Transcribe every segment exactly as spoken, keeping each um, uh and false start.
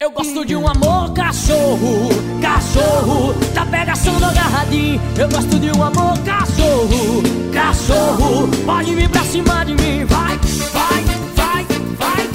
Eu gosto de um amor cachorro, cachorro, da pegação do agarradinho. Eu gosto de um amor cachorro, cachorro, pode vir pra cima de mim. Vai, vai, vai, vai.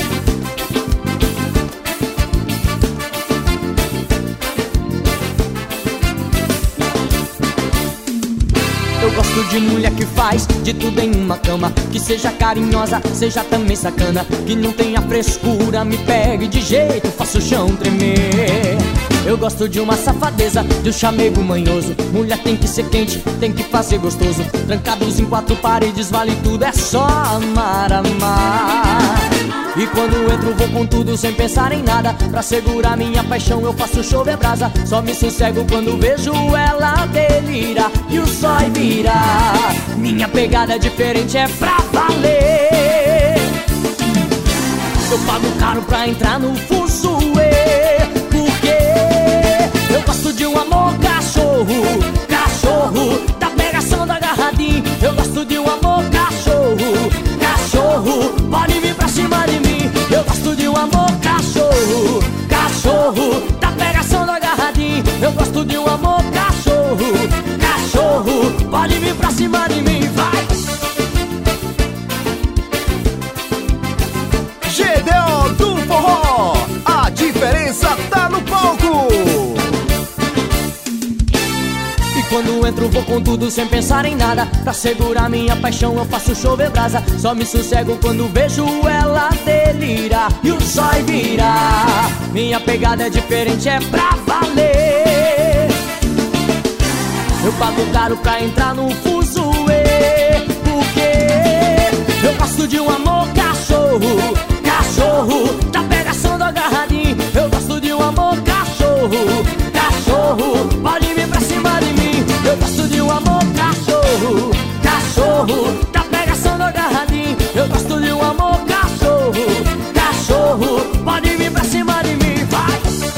Eu gosto de mulher que faz de tudo em uma cama, que seja carinhosa, seja também sacana, que não tenha frescura, me pegue de jeito, faça o chão tremer. Eu gosto de uma safadeza, de um chamego manhoso. Mulher tem que ser quente, tem que fazer gostoso. Trancados em quatro paredes, vale tudo, é só amar, amar. E quando entro vou com tudo sem pensar em nada. Pra segurar minha paixão eu faço chover brasa. Só me sossego quando vejo ela delirar e o sol virar. Minha pegada é diferente, é pra valer. Eu pago caro pra entrar no fuzuê, porque eu gosto de um amor cachorro, cachorro, da pegação do agarradinho. Eu gosto de um amor cachorro, cachorro, pode vir pra cima de mim. Eu gosto de um amor cachorro, cachorro, da pegação do agarradinho. Eu gosto de um amor cachorro, cachorro, pode vir pra cima de mim. Vai! Gedeon do Forró, a diferença tá no palco. E quando entro vou com tudo sem pensar em nada. Pra segurar minha paixão eu faço chover brasa. Só me sossego quando vejo ela delirar e o sol virar. Minha pegada é diferente, é pra valer. Eu pago caro pra entrar no fuzuê, porque eu gosto de um amor cachorro, cachorro, da pegação do agarradinho. Eu gosto de um amor cachorro, cachorro, pode vir pra cima de mim. Eu gosto de um amor cachorro, cachorro, da pegação do agarradinho. Eu gosto de um amor cachorro, cachorro, pode vir pra cima de mim. Vai!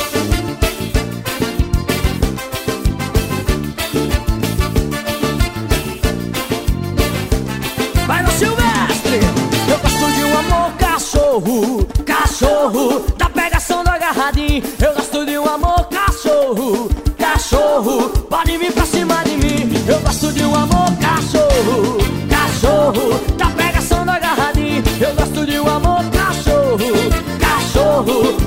Vai no Silvestre! Eu gosto de um amor cachorro, cachorro, da pegação do agarradinho. Eu gosto de um amor cachorro, cachorro, pode vir pra cima de mim. Eu gosto de um amor cachorro, cachorro, da pegação do agarradinho. Eu gosto de um amor cachorro, cachorro,